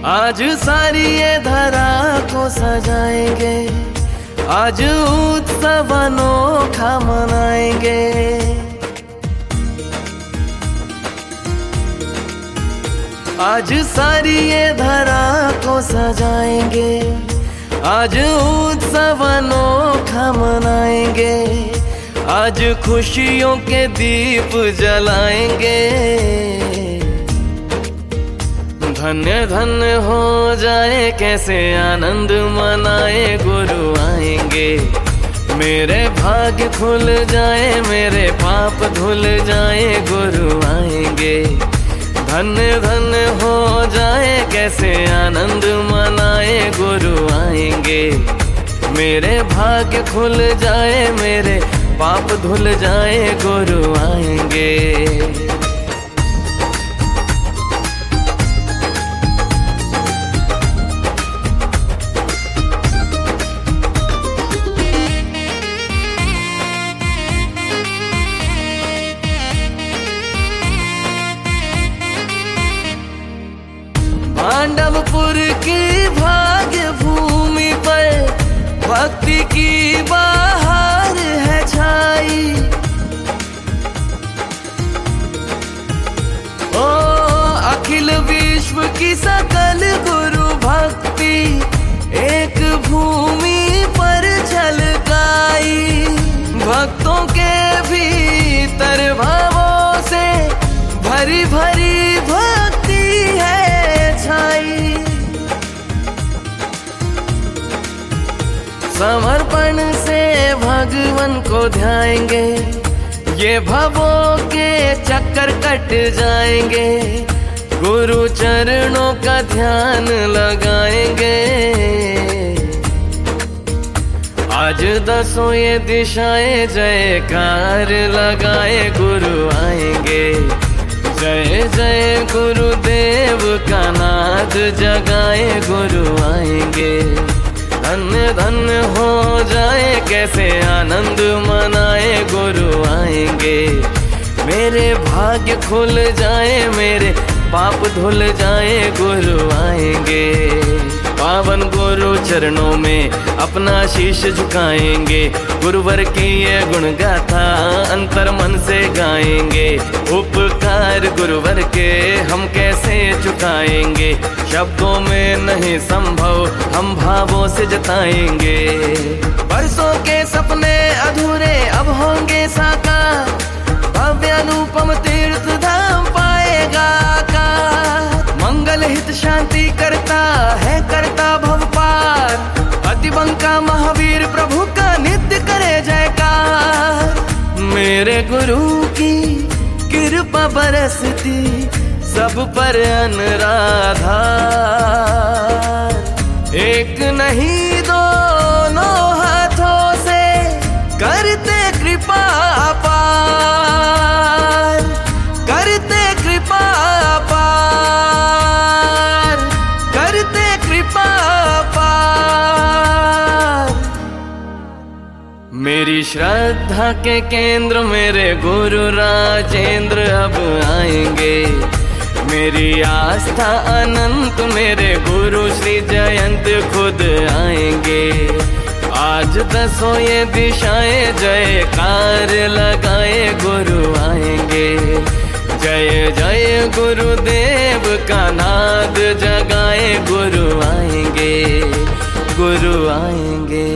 आज सारी ये धरा को सजाएंगे, आज उत्सव अनोखा मनाएंगे। आज सारी ये धरा को सजाएंगे, आज उत्सव अनोखा मनाएंगे। आज खुशियों के दीप जलाएंगे। धन्य धन्य हो जाए कैसे आनंद मनाए, गुरु आएंगे। मेरे भाग्य खुल जाए, मेरे पाप धुल जाए, गुरु आएंगे। धन्य धन्य हो जाए कैसे आनंद मनाए, गुरु आएंगे। मेरे भाग्य खुल जाए, मेरे पाप धुल जाए, गुरु आएंगे। पांडवपुर की भाग्य भूमि पर भक्ति की बहार है छाई। ओ अखिल विश्व की सकल गुरु भक्ति एक भूमि पर झलकाई। भक्तों के भीतर भावों से भरी भरी भक्ति है छाई। समर्पण से भगवान को ध्याएंगे, ये भवों के चक्कर कट जाएंगे। गुरु चरणों का ध्यान लगाएंगे। आज दसों ये दिशाएं जयकार लगाए, गुरु आएंगे। जय जय गुरुदेव का नाद जगाए, गुरु आएंगे। धन्य धन्य हो जाए कैसे आनंद मनाए, गुरु आएंगे। मेरे भाग्य खुल जाए, मेरे पाप धुल जाए, गुरु आएंगे। पावन गुरु चरणों में अपना शीश झुकाएंगे। गुरुवर की ये गुण गाथा अंतर मन से गाएंगे। उपकार गुरुवर के हम कैसे चुकाएंगे, शब्दों में नहीं संभव हम भावों से जताएंगे। बरसों के सपने अधूरे अब होंगे साकार, भव्य अनुपम तीर्थ धाम पाएगा आकार। मंगल हित शांति करता है, करता भव पार। अतिबंका महावीर प्रभु का नित्य करे जयकार। मेरे गुरु की कृपा बरसती सब पर अनुराधार। एक नहीं दोनों हाथों से करते कृपा पार, करते कृपा पार, करते कृपा पार। मेरी श्रद्धा के केंद्र मेरे गुरु राजेंद्र अब आएंगे। मेरी आस्था अनंत मेरे गुरु श्री जयंत खुद आएंगे। आज दसों ये दिशाएं जयकार लगाए, गुरु आएंगे। जय जय गुरुदेव का नाद जगाए, गुरु आएंगे, गुरु आएंगे।